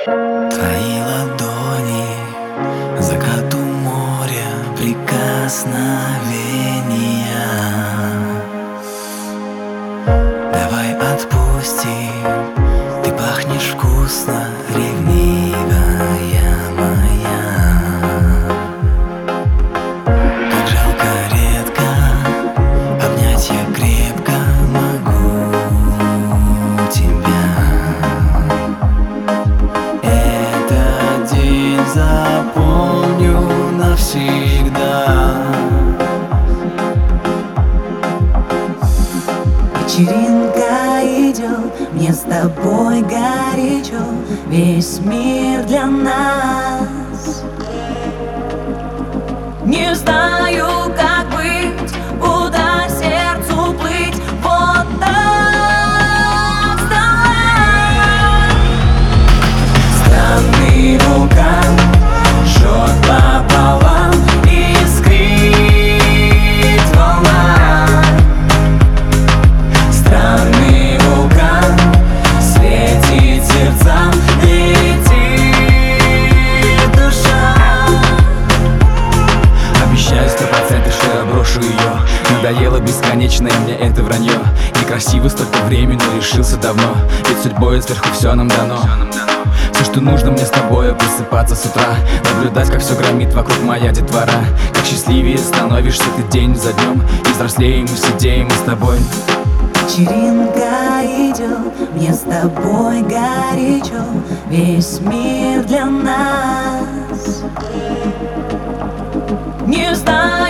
Твои ладони, закату моря, прикосновения. Давай отпустим, ты пахнешь вкусно, ревнивая моя. Как жалко редко обнять я крепко могу тебя. Этот день запомню навсегда. Вечеринка идет, мне с тобой горячо, весь мир для нас. Не знаю, как быть, куда сердцу плыть, вот так вставай. Странный вулкан жжет пополам, искрит волна. Странный вулкан светит сердцам, летит душа. Обещаю 100%, что я брошу ее. Надоело бесконечное мне это вранье. Некрасиво столько времени, но решился давно. Ведь судьбой сверху все нам дано. Все, что нужно мне с тобой, просыпаться с утра, наблюдать, как все громит вокруг моя детвора. Как счастливее становишься ты день за днем, и взрослеем мы все день мы с тобой. Вечеринка идет, мне с тобой горячо, весь мир для нас. Не знаю,